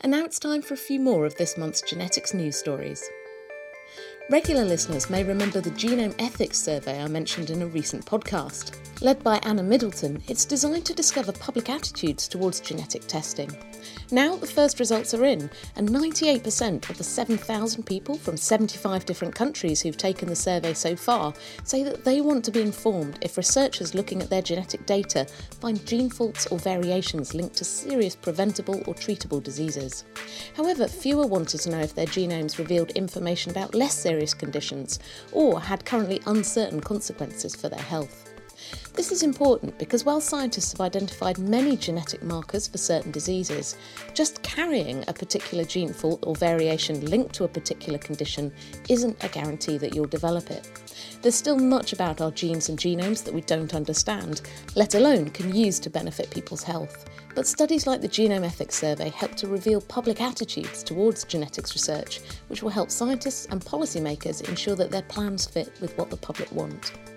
And now it's time for a few more of this month's genetics news stories. Regular listeners may remember the Genome Ethics Survey I mentioned in a recent podcast. Led by Anna Middleton, it's designed to discover public attitudes towards genetic testing. Now the first results are in, and 98% of the 7,000 people from 75 different countries who've taken the survey so far say that they want to be informed if researchers looking at their genetic data find gene faults or variations linked to serious preventable or treatable diseases. However, fewer wanted to know if their genomes revealed information about less serious conditions or had currently uncertain consequences for their health. This is important because while scientists have identified many genetic markers for certain diseases, just carrying a particular gene fault or variation linked to a particular condition isn't a guarantee that you'll develop it. There's still much about our genes and genomes that we don't understand, let alone can use to benefit people's health. But studies like the Genome Ethics Survey help to reveal public attitudes towards genetics research, which will help scientists and policymakers ensure that their plans fit with what the public want.